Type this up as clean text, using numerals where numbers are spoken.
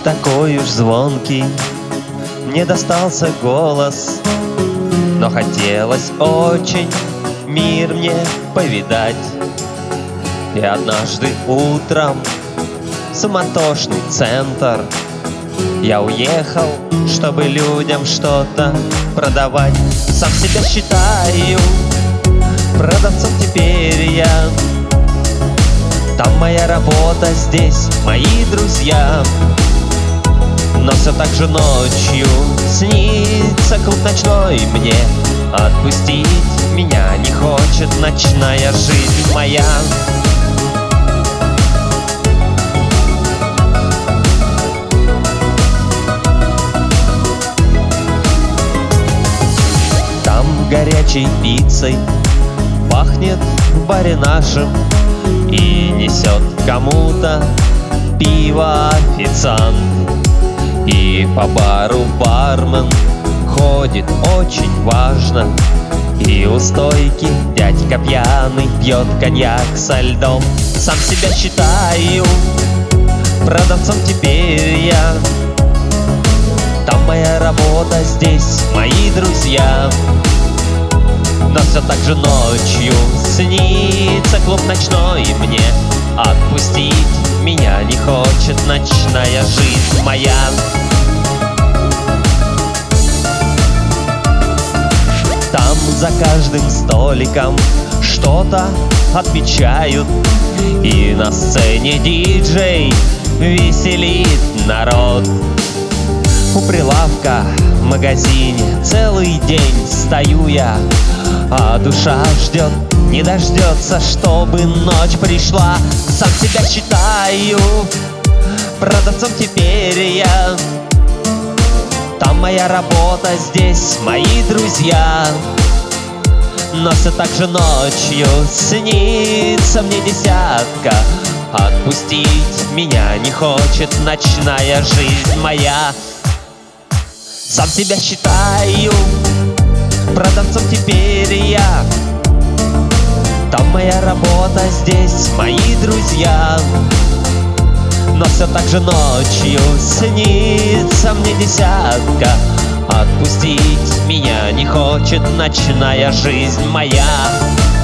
такой уж звонкий мне достался голос, но хотелось очень мир мне повидать. И однажды утром в суматошный центр я уехал, чтобы людям что-то продавать. Сам себя считаю продавцом теперь я. Там моя работа, здесь мои друзья. Но все так же ночью снится клуб ночной мне. Отпустить меня не хочет ночная жизнь моя. Там горячей пиццей пахнет в баре нашем, и несет кому-то пиво официант. И по бару бармен ходит очень важно, и у стойки дядька пьяный пьет коньяк со льдом. Сам себя считаю продавцом теперь я. Там моя работа, здесь мои друзья. Но все так же ночью снится клуб ночной мне. Отпустить меня не хочет ночная жизнь моя. Там за каждым столиком что-то отмечают, и на сцене диджей веселит народ. У прилавка в магазине целый день стою я, а душа ждет, не дождется, чтобы ночь пришла. Сам себя считаю продавцом теперь я. Там моя работа, здесь мои друзья. Но все так же ночью снится мне десятка. Отпустить меня не хочет ночная жизнь моя. Сам себя считаю продавцом теперь я. Там моя работа, здесь мои друзья. Но все так же ночью снится мне десятка. Отпустить меня не хочет ночная жизнь моя.